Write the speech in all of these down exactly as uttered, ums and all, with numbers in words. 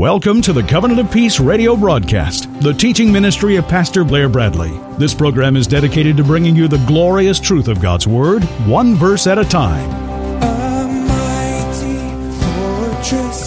Welcome to the Covenant of Peace radio broadcast, the teaching ministry of Pastor Blair Bradley. This program is dedicated to bringing you the glorious truth of God's Word, one verse at a time. A mighty fortress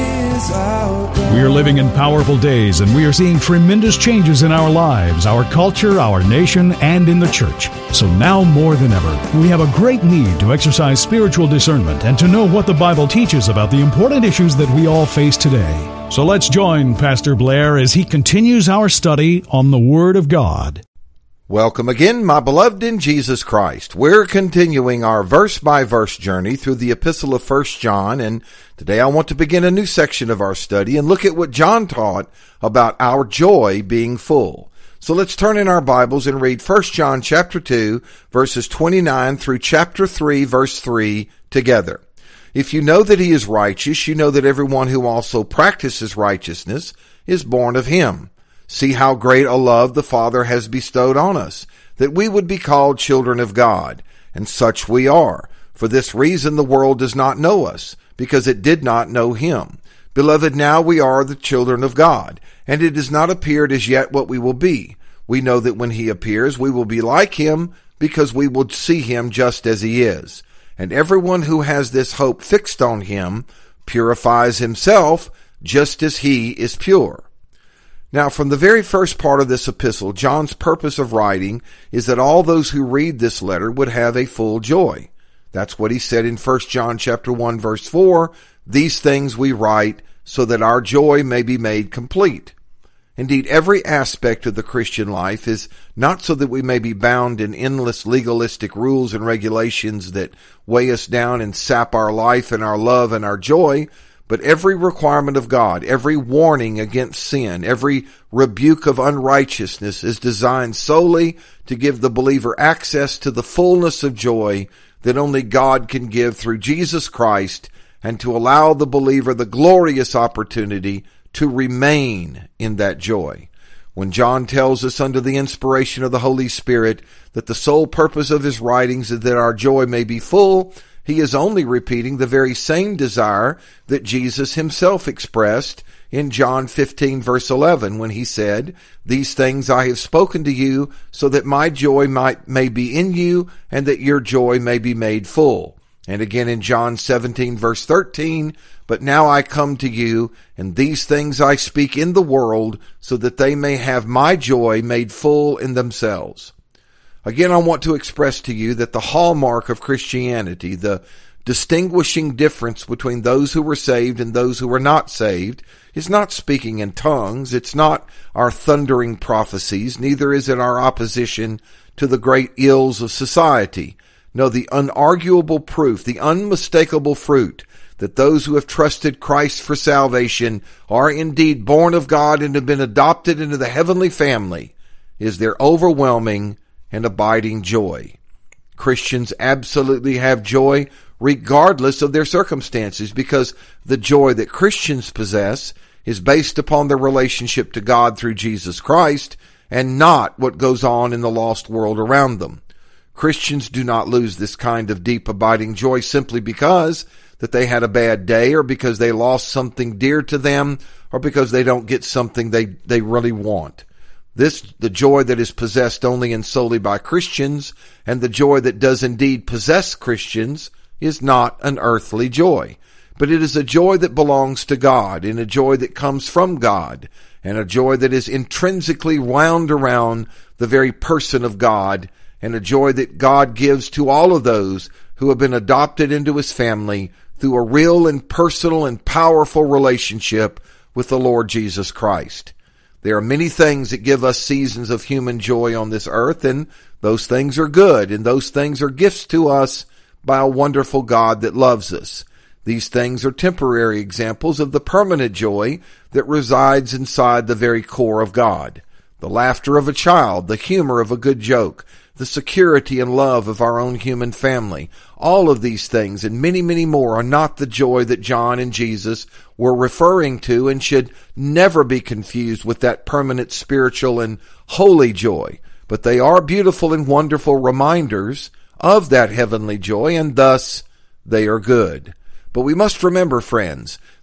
is our God. We are living in powerful days, and we are seeing tremendous changes in our lives, our culture, our nation, and in the church. So now more than ever, we have a great need to exercise spiritual discernment and to know what the Bible teaches about the important issues that we all face today. So let's join Pastor Blair as he continues our study on the Word of God. Welcome again, my beloved in Jesus Christ. We're continuing our verse-by-verse journey through the epistle of First John, and today I want to begin a new section of our study and look at what John taught about our joy being full. So let's turn in our Bibles and read First John chapter two, verses twenty-nine through chapter three, verse three together. If you know that he is righteous, you know that everyone who also practices righteousness is born of him. See how great a love the Father has bestowed on us, that we would be called children of God, and such we are. For this reason the world does not know us, because it did not know him. Beloved, now we are the children of God, and it has not appeared as yet what we will be. We know that when he appears, we will be like him, because we will see him just as he is. And everyone who has this hope fixed on him purifies himself just as he is pure. Now, from the very first part of this epistle, John's purpose of writing is that all those who read this letter would have a full joy. That's what he said in First John chapter one, verse four, "These things we write so that our joy may be made complete." Indeed, every aspect of the Christian life is not so that we may be bound in endless legalistic rules and regulations that weigh us down and sap our life and our love and our joy, but every requirement of God, every warning against sin, every rebuke of unrighteousness is designed solely to give the believer access to the fullness of joy that only God can give through Jesus Christ, and to allow the believer the glorious opportunity to remain in that joy. When John tells us under the inspiration of the Holy Spirit that the sole purpose of his writings is that our joy may be full, he is only repeating the very same desire that Jesus himself expressed in John fifteen, verse eleven, when he said, "These things I have spoken to you, so that my joy might may be in you, and that your joy may be made full." And again in John seventeen, verse thirteen, "But now I come to you, and these things I speak in the world, so that they may have my joy made full in themselves." Again, I want to express to you that the hallmark of Christianity, the distinguishing difference between those who were saved and those who were not saved, is not speaking in tongues. It's not our thundering prophecies. Neither is it our opposition to the great ills of society. No, the unarguable proof, the unmistakable fruit that those who have trusted Christ for salvation are indeed born of God and have been adopted into the heavenly family is their overwhelming and abiding joy. Christians absolutely have joy regardless of their circumstances, because the joy that Christians possess is based upon their relationship to God through Jesus Christ and not what goes on in the lost world around them. Christians do not lose this kind of deep abiding joy simply because that they had a bad day, or because they lost something dear to them, or because they don't get something they, they really want. This, the joy that is possessed only and solely by Christians, and the joy that does indeed possess Christians, is not an earthly joy. But it is a joy that belongs to God, and a joy that comes from God, and a joy that is intrinsically wound around the very person of God, and a joy that God gives to all of those who have been adopted into his family through a real and personal and powerful relationship with the Lord Jesus Christ. There are many things that give us seasons of human joy on this earth, and those things are good, and those things are gifts to us by a wonderful God that loves us. These things are temporary examples of the permanent joy that resides inside the very core of God. The laughter of a child, the humor of a good joke, the security and love of our own human family. All of these things and many, many more are not the joy that John and Jesus were referring to, and should never be confused with that permanent spiritual and holy joy. But they are beautiful and wonderful reminders of that heavenly joy, and thus they are good. But we must remember, friends,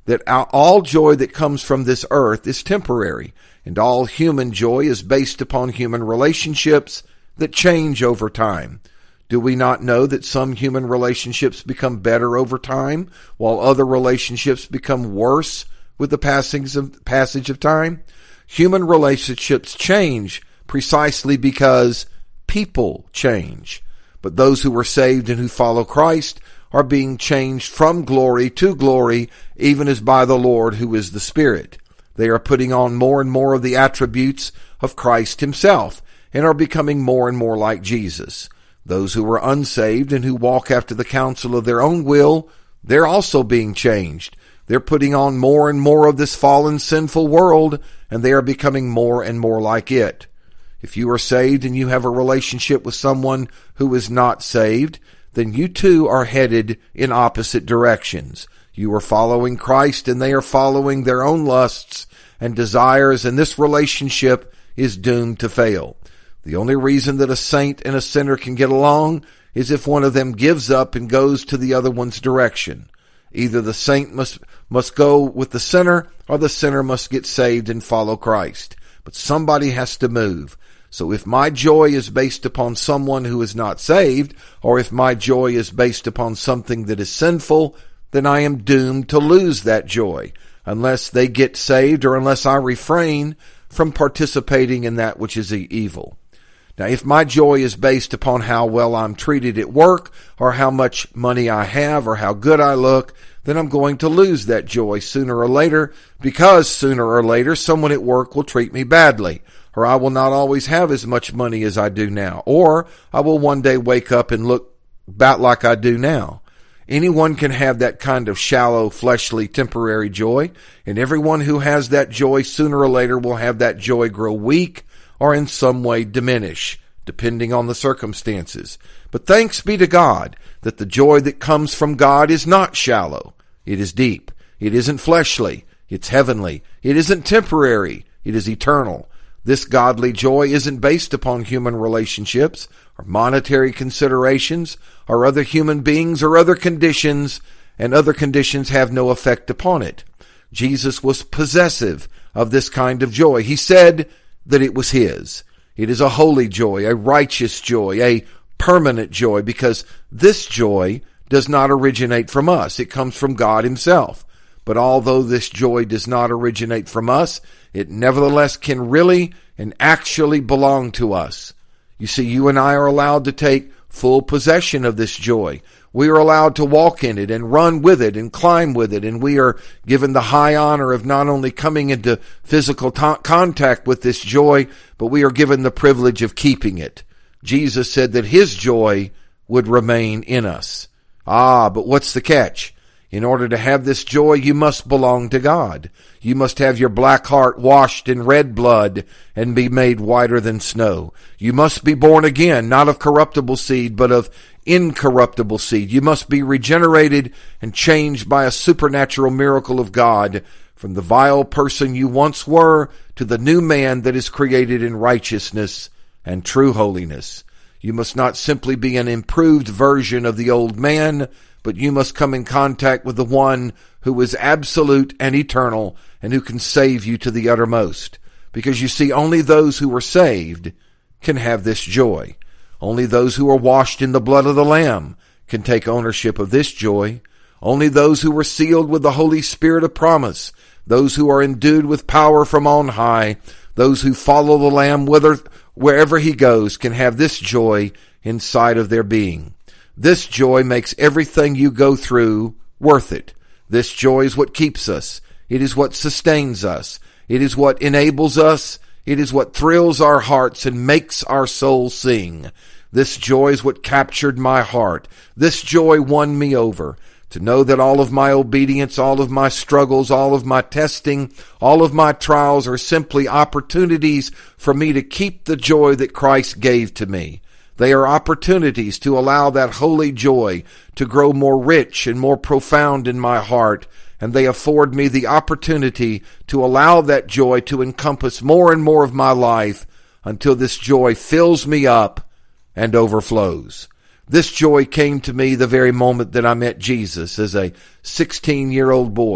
that all joy that comes from this earth is temporary, and all human joy is based upon human relationships that change over time. Do we not know that some human relationships become better over time, while other relationships become worse with the passage of, passage of time? Human relationships change precisely because people change. But those who are saved and who follow Christ are being changed from glory to glory, even as by the Lord who is the Spirit. They are putting on more and more of the attributes of Christ himself and are becoming more and more like Jesus. Those who are unsaved and who walk after the counsel of their own will, they're also being changed. They're putting on more and more of this fallen, sinful world, and they are becoming more and more like it. If you are saved and you have a relationship with someone who is not saved, then you too are headed in opposite directions. You are following Christ and they are following their own lusts and desires, and this relationship is doomed to fail. The only reason that a saint and a sinner can get along is if one of them gives up and goes to the other one's direction. Either the saint must must go with the sinner, or the sinner must get saved and follow Christ. But somebody has to move. So if my joy is based upon someone who is not saved, or if my joy is based upon something that is sinful, then I am doomed to lose that joy, unless they get saved or unless I refrain from participating in that which is evil. Now, if my joy is based upon how well I'm treated at work, or how much money I have, or how good I look, then I'm going to lose that joy sooner or later, because sooner or later someone at work will treat me badly, or I will not always have as much money as I do now, or I will one day wake up and look about like I do now. Anyone can have that kind of shallow, fleshly, temporary joy, and everyone who has that joy sooner or later will have that joy grow weak or in some way diminish, depending on the circumstances. But thanks be to God that the joy that comes from God is not shallow. It is deep. It isn't fleshly. It's heavenly. It isn't temporary. It is eternal. This godly joy isn't based upon human relationships or monetary considerations or other human beings or other conditions, and other conditions have no effect upon it. Jesus was possessive of this kind of joy. He said that it was his. It is a holy joy, a righteous joy, a permanent joy, because this joy does not originate from us. It comes from God himself. But although this joy does not originate from us, it nevertheless can really and actually belong to us. You see, you and I are allowed to take full possession of this joy. We are allowed to walk in it and run with it and climb with it, and we are given the high honor of not only coming into physical t- contact with this joy, but we are given the privilege of keeping it. Jesus said that his joy would remain in us. Ah, but what's the catch? In order to have this joy, you must belong to God. You must have your black heart washed in red blood and be made whiter than snow. You must be born again, not of corruptible seed, but of incorruptible seed. You must be regenerated and changed by a supernatural miracle of God from the vile person you once were to the new man that is created in righteousness and true holiness. You must not simply be an improved version of the old man, but you must come in contact with the one who is absolute and eternal and who can save you to the uttermost. Because you see, only those who are saved can have this joy. Only those who are washed in the blood of the Lamb can take ownership of this joy. Only those who were sealed with the Holy Spirit of promise, those who are endued with power from on high, those who follow the Lamb whither, wherever he goes, can have this joy inside of their being. This joy makes everything you go through worth it. This joy is what keeps us. It is what sustains us. It is what enables us. It is what thrills our hearts and makes our soul sing. This joy is what captured my heart. This joy won me over. To know that all of my obedience, all of my struggles, all of my testing, all of my trials are simply opportunities for me to keep the joy that Christ gave to me. They are opportunities to allow that holy joy to grow more rich and more profound in my heart, and they afford me the opportunity to allow that joy to encompass more and more of my life until this joy fills me up and overflows. This joy came to me the very moment that I met Jesus as a sixteen-year-old boy.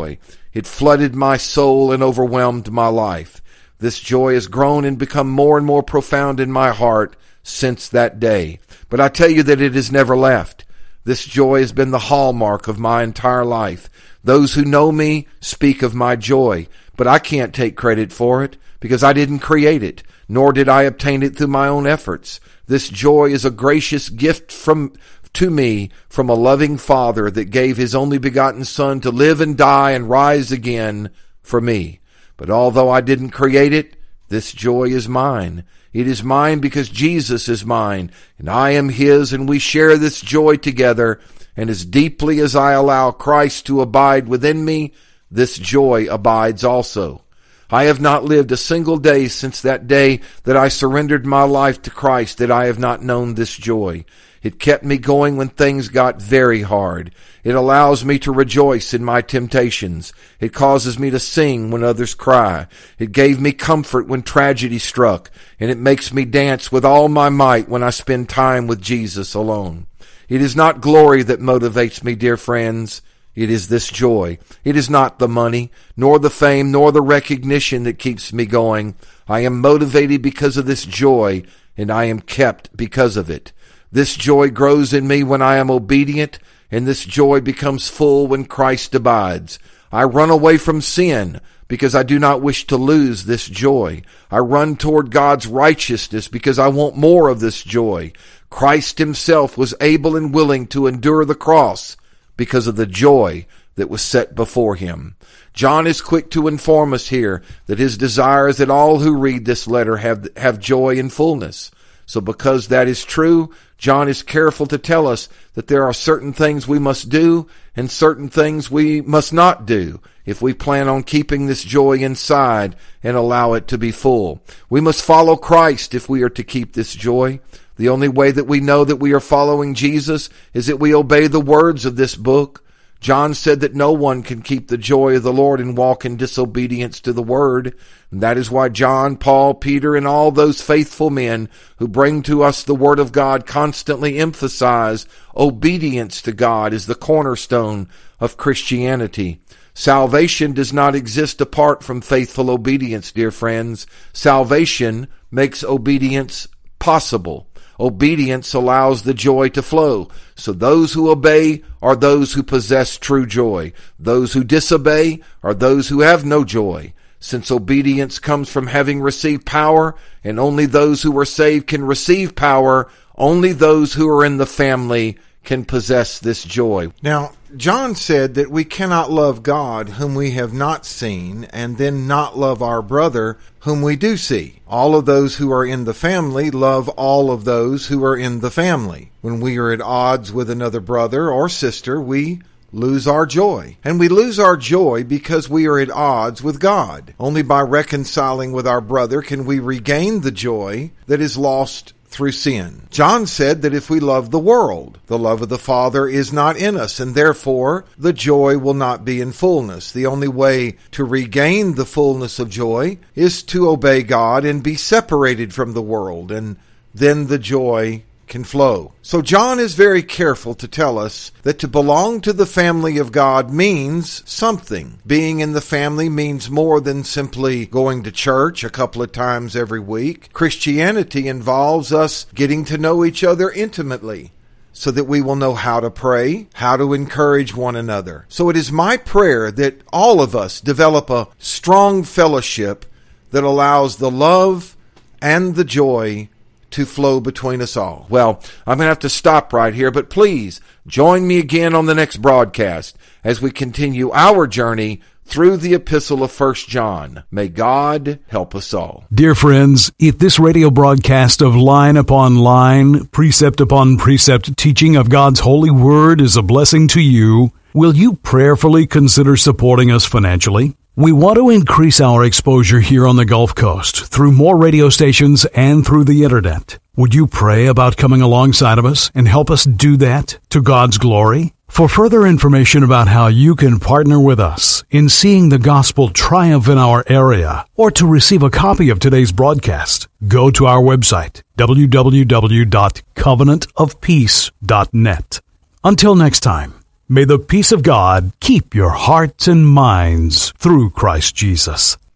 It flooded my soul and overwhelmed my life. This joy has grown and become more and more profound in my heart since that day. But I tell you that it has never left. This joy has been the hallmark of my entire life. Those who know me speak of my joy, but I can't take credit for it because I didn't create it, nor did I obtain it through my own efforts. This joy is a gracious gift from to me from a loving Father that gave his only begotten Son to live and die and rise again for me. But although I didn't create it, this joy is mine. It is mine because Jesus is mine, and I am his, and we share this joy together. And as deeply as I allow Christ to abide within me, this joy abides also. I have not lived a single day since that day that I surrendered my life to Christ that I have not known this joy. It kept me going when things got very hard. It allows me to rejoice in my temptations. It causes me to sing when others cry. It gave me comfort when tragedy struck, and it makes me dance with all my might when I spend time with Jesus alone. It is not glory that motivates me, dear friends. It is this joy. It is not the money, nor the fame, nor the recognition that keeps me going. I am motivated because of this joy, and I am kept because of it. This joy grows in me when I am obedient, and this joy becomes full when Christ abides. I run away from sin because I do not wish to lose this joy. I run toward God's righteousness because I want more of this joy. Christ himself was able and willing to endure the cross because of the joy that was set before him. John is quick to inform us here that his desire is that all who read this letter have, have joy and fullness. So because that is true, John is careful to tell us that there are certain things we must do and certain things we must not do if we plan on keeping this joy inside and allow it to be full. We must follow Christ if we are to keep this joy. The only way that we know that we are following Jesus is that we obey the words of this book. John said that no one can keep the joy of the Lord and walk in disobedience to the word. And that is why John, Paul, Peter, and all those faithful men who bring to us the word of God constantly emphasize obedience to God is the cornerstone of Christianity. Salvation does not exist apart from faithful obedience, dear friends. Salvation makes obedience possible. Obedience allows the joy to flow. So those who obey are those who possess true joy. Those who disobey are those who have no joy. Since obedience comes from having received power, and only those who are saved can receive power, only those who are in the family can possess this joy. Now, John said that we cannot love God whom we have not seen and then not love our brother whom we do see. All of those who are in the family love all of those who are in the family. When we are at odds with another brother or sister, we lose our joy. And we lose our joy because we are at odds with God. Only by reconciling with our brother can we regain the joy that is lost through sin. John said that if we love the world, the love of the Father is not in us, and therefore the joy will not be in fullness. The only way to regain the fullness of joy is to obey God and be separated from the world, and then the joy can flow. So John is very careful to tell us that to belong to the family of God means something. Being in the family means more than simply going to church a couple of times every week. Christianity involves us getting to know each other intimately, so that we will know how to pray, how to encourage one another. So it is my prayer that all of us develop a strong fellowship that allows the love and the joy to flow between us all. Well, I'm going to have to stop right here, but please join me again on the next broadcast as we continue our journey through the epistle of First John. May God help us all. Dear friends, if this radio broadcast of line upon line, precept upon precept teaching of God's holy word is a blessing to you, will you prayerfully consider supporting us financially? We want to increase our exposure here on the Gulf Coast through more radio stations and through the internet. Would you pray about coming alongside of us and help us do that to God's glory? For further information about how you can partner with us in seeing the gospel triumph in our area, or to receive a copy of today's broadcast, go to our website, w w w dot covenant of peace dot net. Until next time, May the peace of God keep your hearts and minds through Christ Jesus.